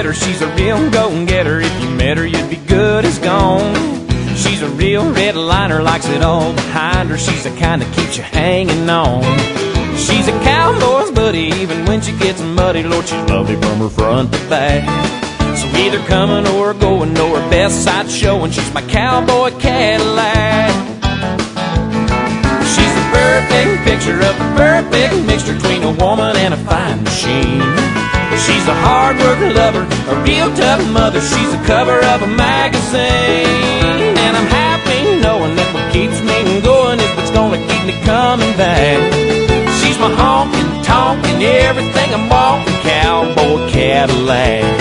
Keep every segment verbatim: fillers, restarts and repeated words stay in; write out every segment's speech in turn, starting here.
better. She's a real go-getter. If you met her, you'd be good as gone. She's a real red liner, likes it all behind her. She's the kind that keeps you hanging on. She's a cowboy's buddy, even when she gets muddy. Lord, she's lovely from her front to back. So either coming or going, know her best side showing. She's my cowboy Cadillac. She's the perfect picture of the perfect mixture between a woman and a fine machine. She's a hard working lover, a real tough mother. She's the cover of a magazine. And I'm happy knowing that what keeps me going is what's gonna keep me coming back. She's my honking, tonking, everything I'm walking, cowboy Cadillac.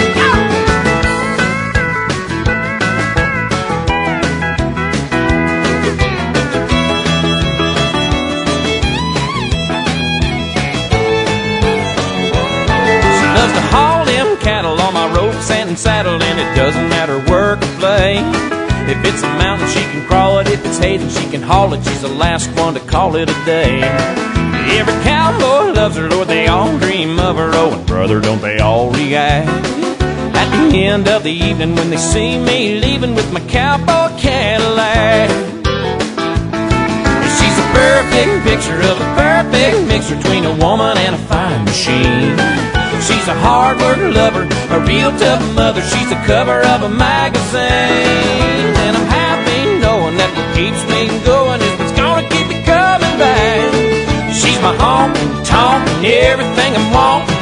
Loves to haul them cattle on my ropes and saddle, and it doesn't matter work or play. If it's a mountain, she can crawl it. If it's hay, then she can haul it. She's the last one to call it a day. Every cowboy loves her, Lord, they all dream of her. Oh, and brother, don't they all react at the end of the evening when they see me leaving with my cowboy Cadillac. She's a perfect picture of a perfect mixture between a woman and a fine machine. She's a hard-working lover, a real tough mother. She's the cover of a magazine. And I'm happy knowing that what keeps me going is what's gonna keep me coming back. She's my honking, tonking, everything I'm wanting,